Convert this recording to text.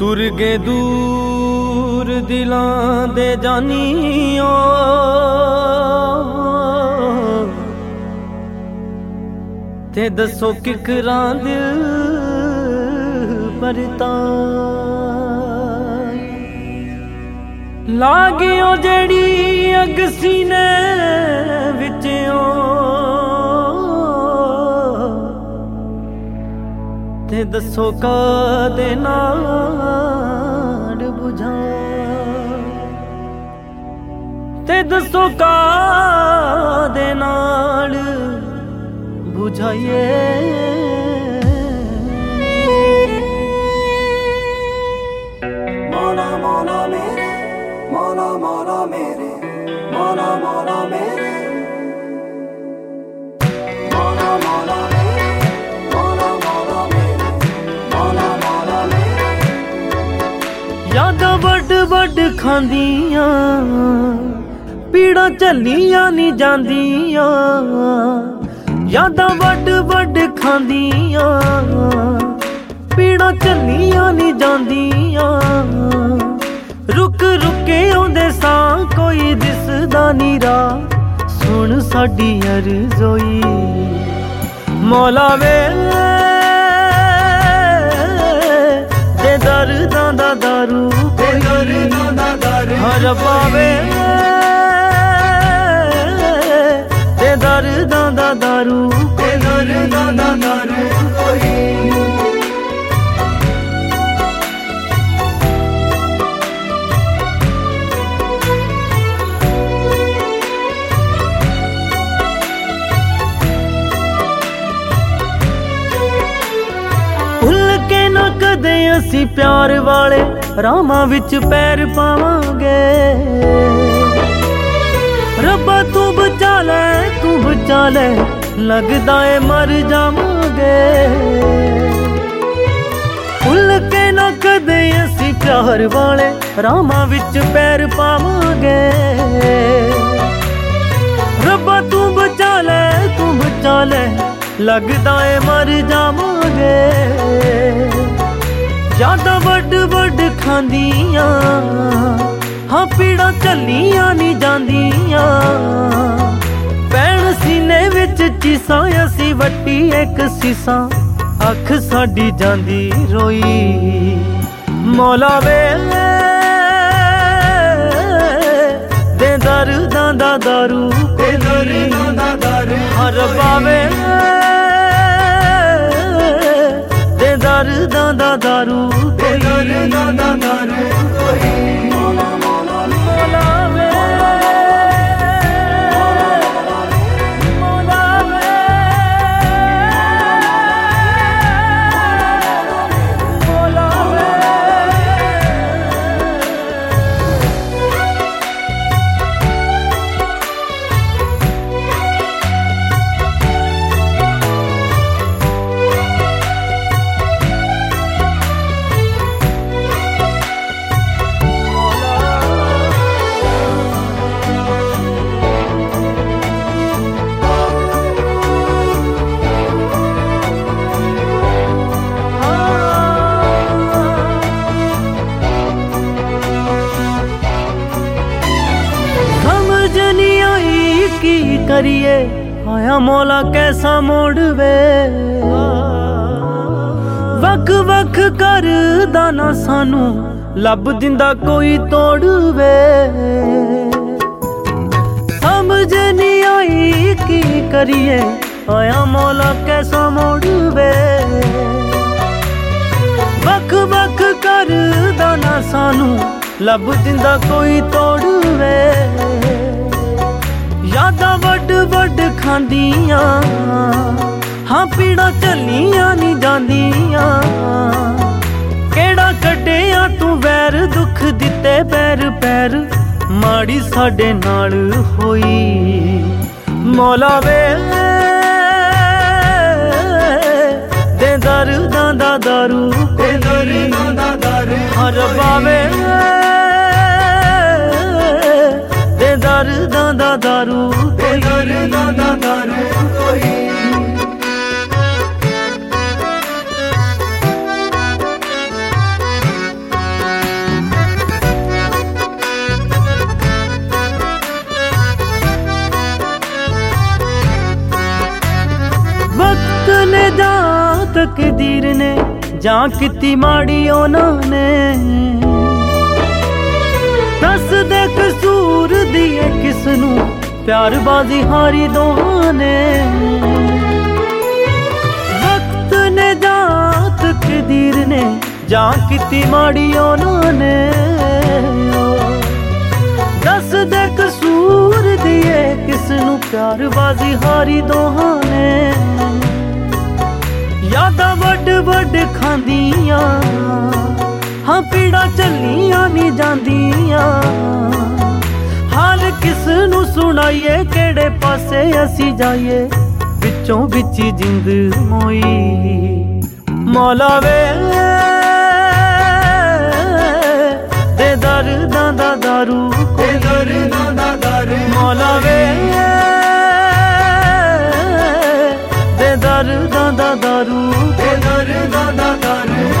तुर गए दूर दिलां दे जानियो, ते दसो किकरां दिल परताई। लागियो जेड़ी अग सीने विचों, ते दसो कादे नाल बुझा, ते दसो कादे नाल बुझाइए। मौला मौला मेरे, मौला मौला मेरे, मौला मौला मेरे, मौला मौला मेरे, मौला मौला मेरे, मौला मौला मेरे। यादां वड वड खांदियां, पीड़ां झल्लियां नी जांदियां। यादां वड वड खांदियां, पीड़ां झल्लियां नी जांदियां। रुक रुके आउंदे सां, कोई दिसदा नी राह, सुन साडी अर्ज़ोई। मौला वे ते दर्दां दा दारू, हर पावे ते दर्दां दा दारू, भुल के न कदे असी प्यार वाले रामां विच पैर पावांगे। रब्बा तू बचा ले, तू बचा ले, लगदा है मर जावांगे। भुल के न कदे असी प्यार वाले रामां विच पैर पावांगे। रब्बा तू बचा ले, तू बचा ले, लगदा है मर जावांगे। यादां वड वड खांदियां, हाँ पीड़ां झल्लियां नी जांदियां। पैण सीने विच चीसां, असी वट्टी एक सीसां, अख साडी जांदी रोई। मौला वे दे दर्दां दा दारू, हर पावे दे दर्दां दा दारू, मौला मौला मौला वे, मौला वे, मौला वे। की करिए आया मौला कैसा मोड़वे, वख वख कर दाना सानू लब दिंदा कोई तोड़वे। समझ नहीं आई की करिए आया मौला कैसा मोड़वे, वख वख कर दाना सानू लब दिंदा कोई तोड़वे। यादां वड वड खांदियां, हाँ पीड़ां झल्लियां नी जांदियां। केड़ा कड्डिया तू वैर, दुख दिते पैर पैर, माड़ी साडे नाल होई। मौला वे दे दर्दां दा दारू, हर पावे दर्दां दा दारू, ਤਕਦੀਰ ਨੇ ਜਾਂ ਕੀਤੀ ਮਾੜੀ ਉਹਨਾਂ ਨੇ ਦੱਸ ਦੇ ਕਸੂਰ ਦੀਏ ਕਿਸ ਨੂੰ प्यार बाजी हारी दोहां ने वक्त ने जात कदीर ने जा किती माड़ी उन्होंने दस दे कसूर दिए किसनू प्यार बाजी हारी दोहां ने यादा वड वड खांदियां हाँ पीड़ा चलियां नी जांदियां हाल किस नू सुनाइए केड़े पासे असी जाइए विचों विची जिंद मोई मौला वे दे दर्दां दा दारू कोई दर्दां दा दारू मौला वे दे दर्दां दा दारू कोई दर्दां दा दारू